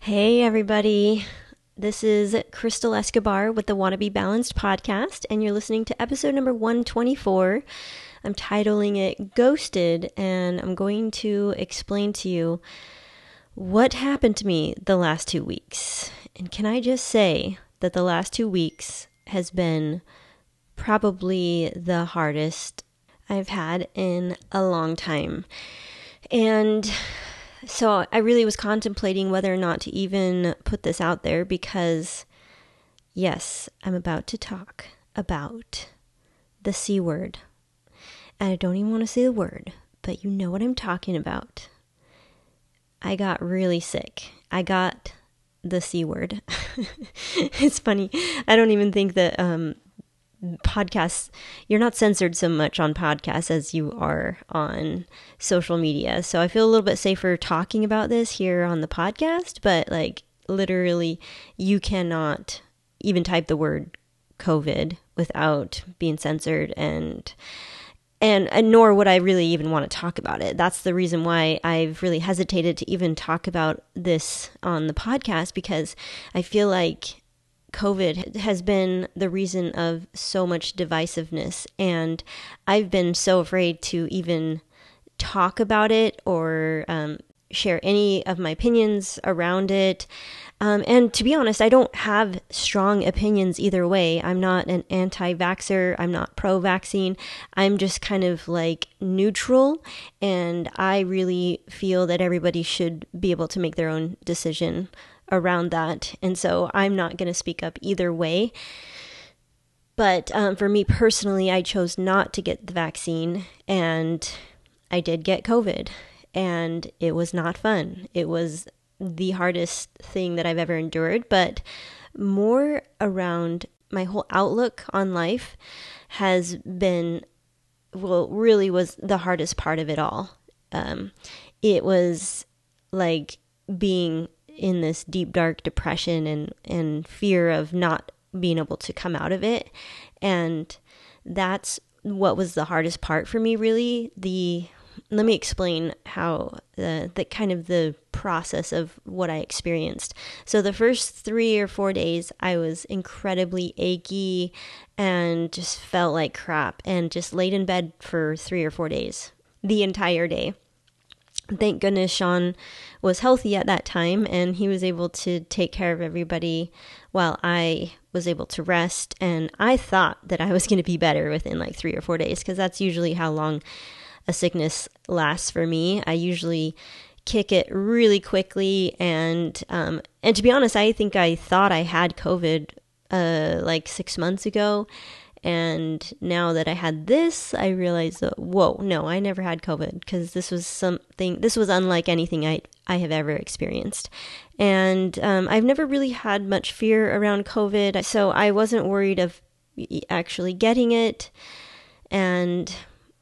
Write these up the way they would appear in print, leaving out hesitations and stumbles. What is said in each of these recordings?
Hey, everybody. This is Crystal Escobar with the Wanna Be Balanced podcast, and you're listening to episode number 124. I'm titling it Ghosted, and I'm going to explain to you what happened to me the last 2 weeks. And can I just say that the last 2 weeks has been probably the hardest I've had in a long time. And so I really was contemplating whether or not to even put this out there because, yes, I'm about to talk about the C word. And I don't even want to say the word, but you know what I'm talking about. I got really sick. I got the C word. It's funny. I don't even think that podcasts, you're not censored so much on podcasts as you are on social media. So I feel a little bit safer talking about this here on the podcast, but like literally you cannot even type the word COVID without being censored and nor would I really even want to talk about it. That's the reason why I've really hesitated to even talk about this on the podcast, because I feel like COVID has been the reason of so much divisiveness, and I've been so afraid to even talk about it or share any of my opinions around it. And to be honest, I don't have strong opinions either way. I'm not an anti-vaxxer. I'm not pro-vaccine. I'm just kind of like neutral, and I really feel that everybody should be able to make their own decision around that. And so I'm not going to speak up either way. But for me personally, I chose not to get the vaccine, and I did get COVID, and it was not fun. It was the hardest thing that I've ever endured, but more around my whole outlook on life has been, well, really was the hardest part of it all. It was like being in this deep, dark depression and fear of not being able to come out of it. And that's what was the hardest part for me, really. Let me explain how the kind of the process of what I experienced. So the first 3 or 4 days, I was incredibly achy and just felt like crap and just laid in bed for 3 or 4 days, the entire day. Thank goodness Sean was healthy at that time, and he was able to take care of everybody while I was able to rest. And I thought that I was going to be better within like 3 or 4 days, because that's usually how long a sickness lasts for me. I usually kick it really quickly, and to be honest, I think I thought I had COVID like 6 months ago. And now that I had this, I realized that, whoa, no, I never had COVID, because this was unlike anything I have ever experienced. And I've never really had much fear around COVID, so I wasn't worried of actually getting it. And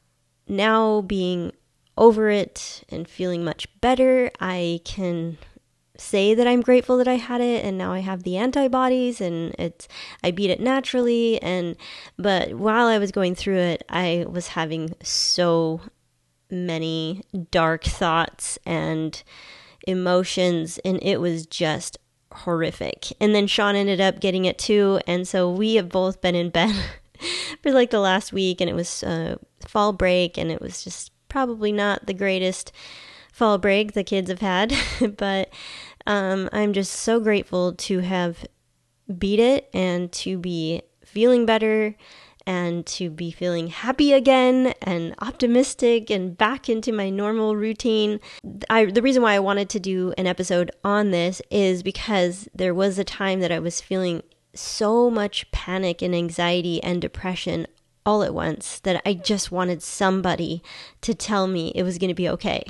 now being over it and feeling much better, I can say that I'm grateful that I had it, and now I have the antibodies, and I beat it naturally. But while I was going through it, I was having so many dark thoughts and emotions, and it was just horrific. And then Sean ended up getting it too, and so we have both been in bed for like the last week, and it was fall break, and it was just probably not the greatest fall break the kids have had, but I'm just so grateful to have beat it and to be feeling better and to be feeling happy again and optimistic and back into my normal routine. The reason why I wanted to do an episode on this is because there was a time that I was feeling so much panic and anxiety and depression all at once that I just wanted somebody to tell me it was going to be okay.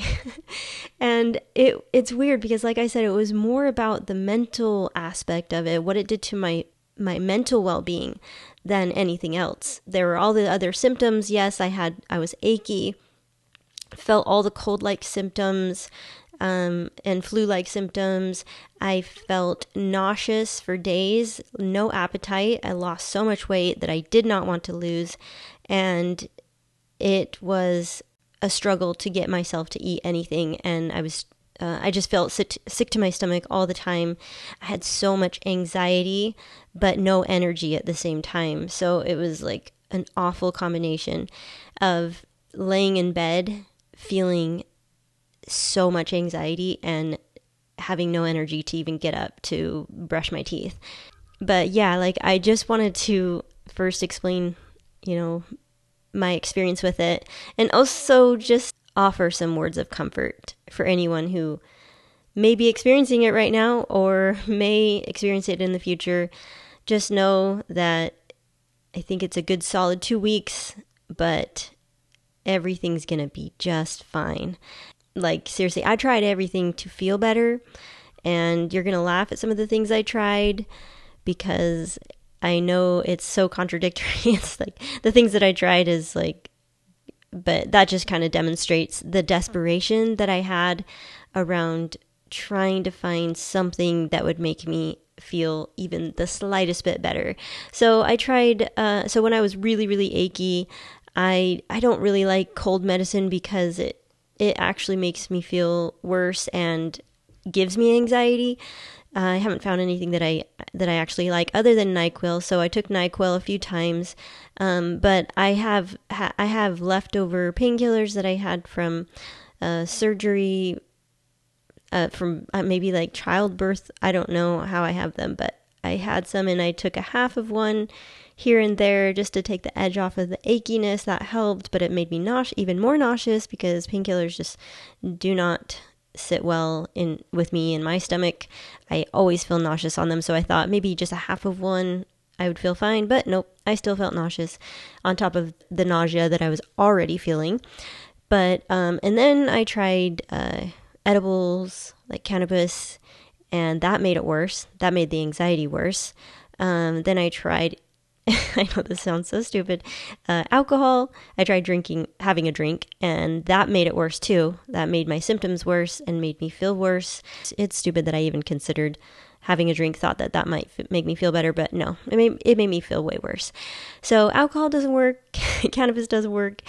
And it's weird because, like I said, it was more about the mental aspect of it, what it did to my mental well-being than anything else. There were all the other symptoms. Yes, I was achy, felt all the cold-like symptoms, and flu-like symptoms. I felt nauseous for days, no appetite. I lost so much weight that I did not want to lose, and it was a struggle to get myself to eat anything, and I was I just felt sick to my stomach all the time. I had so much anxiety, but no energy at the same time. So it was like an awful combination of laying in bed, feeling so much anxiety, and having no energy to even get up to brush my teeth. But yeah, like I just wanted to first explain, my experience with it, and also just offer some words of comfort for anyone who may be experiencing it right now or may experience it in the future. Just know that I think it's a good solid 2 weeks, but everything's gonna be just fine. Like, seriously, I tried everything to feel better, and you're gonna laugh at some of the things I tried because I know it's so contradictory. It's like the things that I tried is like, but that just kind of demonstrates the desperation that I had around trying to find something that would make me feel even the slightest bit better. So I tried, so when I was really, really achy, I don't really like cold medicine because it actually makes me feel worse and gives me anxiety. I haven't found anything that I actually like other than NyQuil. So I took NyQuil a few times, but I have leftover painkillers that I had from surgery, from maybe like childbirth. I don't know how I have them, but I had some, and I took a half of one here and there just to take the edge off of the achiness. That helped, but it made me even more nauseous because painkillers just do not sit well with me in my stomach. I always feel nauseous on them, so I thought maybe just a half of one I would feel fine, but nope, I still felt nauseous on top of the nausea that I was already feeling. But and then I tried edibles like cannabis, and that made it worse. That made the anxiety worse. Then I tried I know this sounds so stupid. Alcohol. I tried having a drink, and that made it worse too. That made my symptoms worse and made me feel worse. It's stupid that I even considered having a drink, thought that might make me feel better, but no, it made me feel way worse. So alcohol doesn't work. Cannabis doesn't work.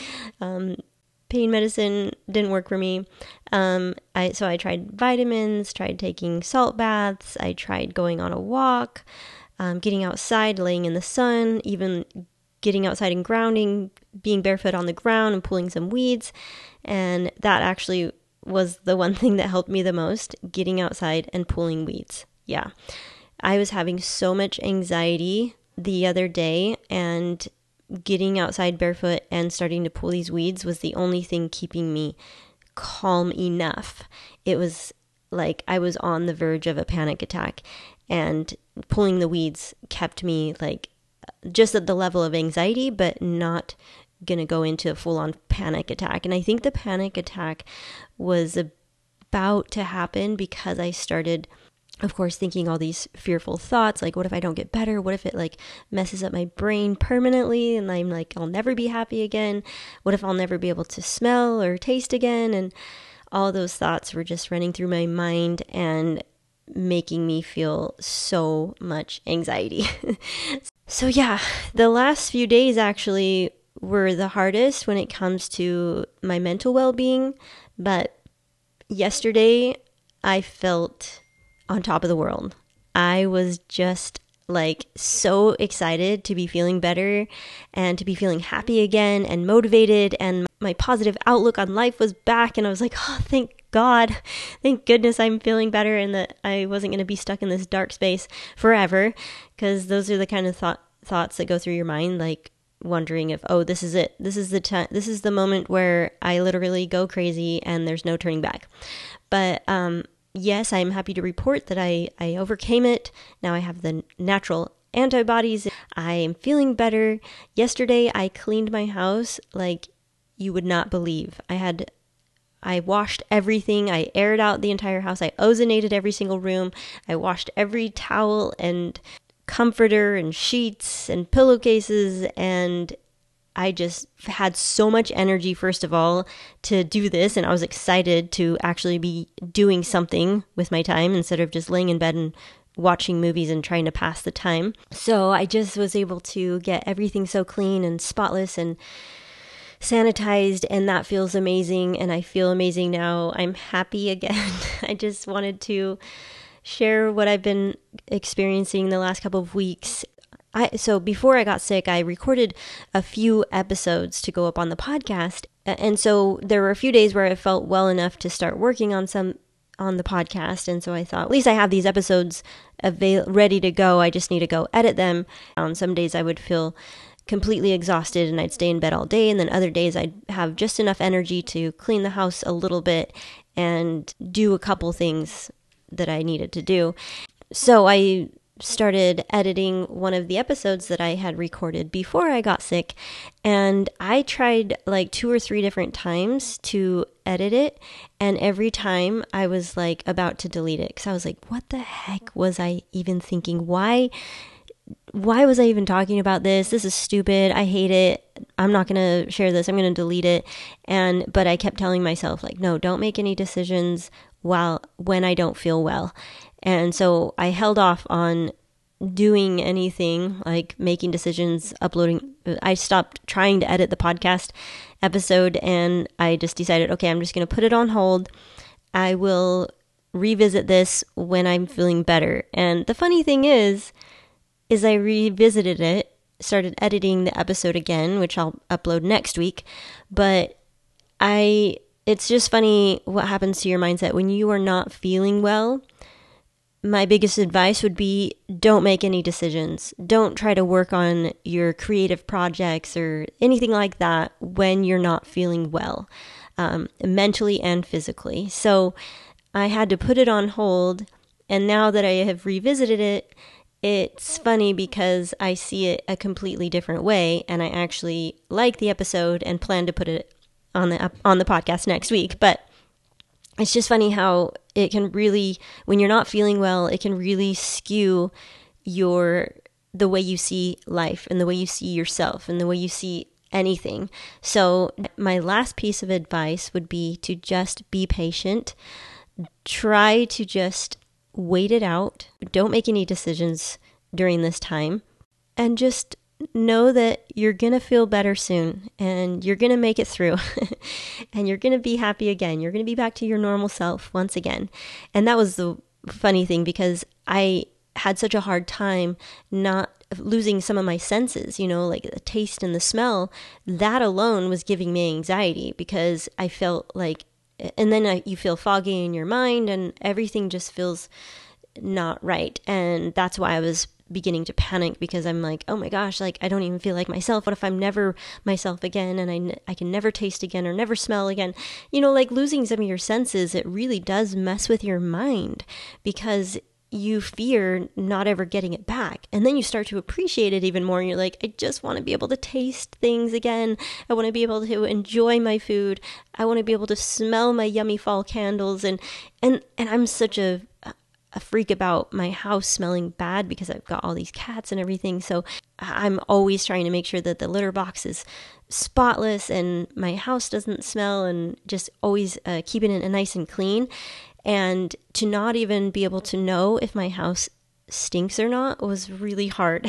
Pain medicine didn't work for me. So I tried vitamins, tried taking salt baths. I tried going on a walk. Getting outside, laying in the sun, even getting outside and grounding, being barefoot on the ground and pulling some weeds. And that actually was the one thing that helped me the most, getting outside and pulling weeds. Yeah. I was having so much anxiety the other day, and getting outside barefoot and starting to pull these weeds was the only thing keeping me calm enough. It was like I was on the verge of a panic attack, and pulling the weeds kept me like just at the level of anxiety, but not gonna go into a full-on panic attack. And I think the panic attack was about to happen because I started, of course, thinking all these fearful thoughts, like, what if I don't get better? What if it like messes up my brain permanently and I'm like, I'll never be happy again? What if I'll never be able to smell or taste again? And all those thoughts were just running through my mind and making me feel so much anxiety. So yeah, the last few days actually were the hardest when it comes to my mental well-being, but yesterday I felt on top of the world. I was just like so excited to be feeling better and to be feeling happy again and motivated, and my positive outlook on life was back, and I was like, oh, thank God, thank goodness I'm feeling better and that I wasn't going to be stuck in this dark space forever, because those are the kind of thoughts that go through your mind, like wondering if, oh, this is it, this is the time, this is the moment where I literally go crazy and there's no turning back. But yes, I'm happy to report that I overcame it. Now I have the natural antibodies. I am feeling better. Yesterday I cleaned my house like you would not believe. I washed everything. I aired out the entire house. I ozonated every single room. I washed every towel and comforter and sheets and pillowcases, and I just had so much energy, first of all, to do this, and I was excited to actually be doing something with my time instead of just laying in bed and watching movies and trying to pass the time. So I just was able to get everything so clean and spotless and sanitized, and that feels amazing, and I feel amazing now. I'm happy again. I just wanted to share what I've been experiencing the last couple of weeks. So before I got sick, I recorded a few episodes to go up on the podcast. And so there were a few days where I felt well enough to start working on the podcast. And so I thought, at least I have these episodes ready to go. I just need to go edit them. On some days I would feel completely exhausted and I'd stay in bed all day. And then other days I'd have just enough energy to clean the house a little bit and do a couple things that I needed to do. So I started editing one of the episodes that I had recorded before I got sick, and I tried like 2 or 3 different times to edit it, and every time I was like about to delete it because I was like, what the heck was I even thinking? Why was I even talking about this? This is stupid. I hate it. I'm not going to share this. I'm going to delete it. But I kept telling myself like, no, don't make any decisions when I don't feel well. And so I held off on doing anything like making decisions, uploading. I stopped trying to edit the podcast episode, and I just decided, okay, I'm just going to put it on hold. I will revisit this when I'm feeling better. And the funny thing is I revisited it, started editing the episode again, which I'll upload next week. But it's just funny what happens to your mindset when you are not feeling well. My biggest advice would be don't make any decisions. Don't try to work on your creative projects or anything like that when you're not feeling well, mentally and physically. So I had to put it on hold. And now that I have revisited it, it's funny because I see it a completely different way. And I actually like the episode and plan to put it on the podcast next week. But it's just funny how it can really, when you're not feeling well, it can really skew the way you see life and the way you see yourself and the way you see anything. So my last piece of advice would be to just be patient. Try to just wait it out. Don't make any decisions during this time, and just know that you're going to feel better soon and you're going to make it through and you're going to be happy again. You're going to be back to your normal self once again. And that was the funny thing, because I had such a hard time not losing some of my senses, like the taste and the smell. That alone was giving me anxiety because I felt like, and then you feel foggy in your mind and everything just feels not right. And that's why I was beginning to panic, because I'm like, oh my gosh, like I don't even feel like myself. What if I'm never myself again, and I can never taste again or never smell again? Like losing some of your senses, it really does mess with your mind because you fear not ever getting it back. And then you start to appreciate it even more. And you're like, I just want to be able to taste things again. I want to be able to enjoy my food. I want to be able to smell my yummy fall candles. And I'm such a freak about my house smelling bad because I've got all these cats and everything. So I'm always trying to make sure that the litter box is spotless and my house doesn't smell, and just always keeping it nice and clean. And to not even be able to know if my house stinks or not was really hard.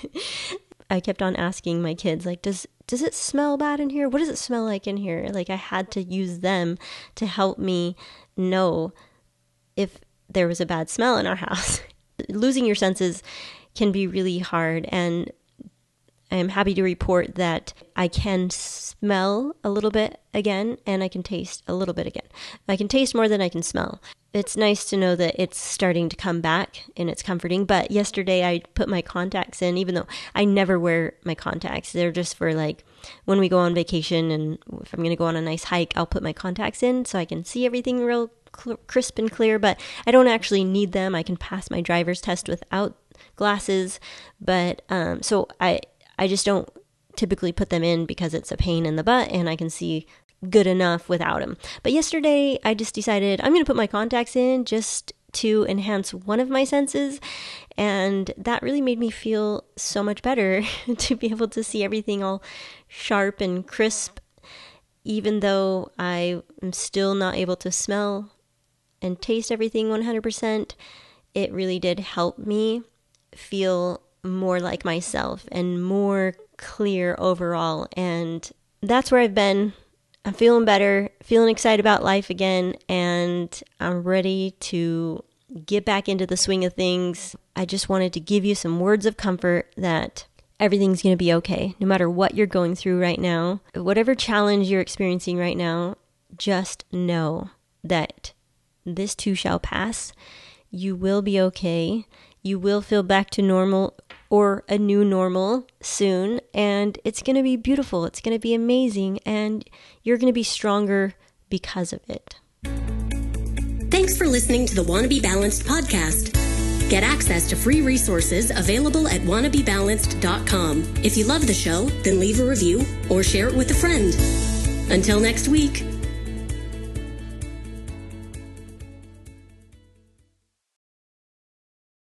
I kept on asking my kids, like, does it smell bad in here? What does it smell like in here? Like, I had to use them to help me know if there was a bad smell in our house. Losing your senses can be really hard, and I'm happy to report that I can smell a little bit again, and I can taste a little bit again. I can taste more than I can smell. It's nice to know that it's starting to come back, and it's comforting. But yesterday I put my contacts in, even though I never wear my contacts. They're just for like when we go on vacation, and if I'm going to go on a nice hike, I'll put my contacts in so I can see everything real crisp and clear, but I don't actually need them. I can pass my driver's test without glasses, but so I just don't typically put them in because it's a pain in the butt and I can see good enough without them. But yesterday I just decided I'm going to put my contacts in just to enhance one of my senses, and that really made me feel so much better to be able to see everything all sharp and crisp, even though I am still not able to smell and taste everything 100%. It really did help me feel more like myself and more clear overall. And that's where I've been. I'm feeling better, feeling excited about life again, and I'm ready to get back into the swing of things. I just wanted to give you some words of comfort that everything's going to be okay, no matter what you're going through right now. Whatever challenge you're experiencing right now, just know that this too shall pass. You will be okay. You will feel back to normal or a new normal soon, and it's going to be beautiful. It's going to be amazing, and you're going to be stronger because of it. Thanks for listening to the Wanna Be Balanced podcast. Get access to free resources available at wannabebalanced.com. If you love the show, then leave a review or share it with a friend. Until next week.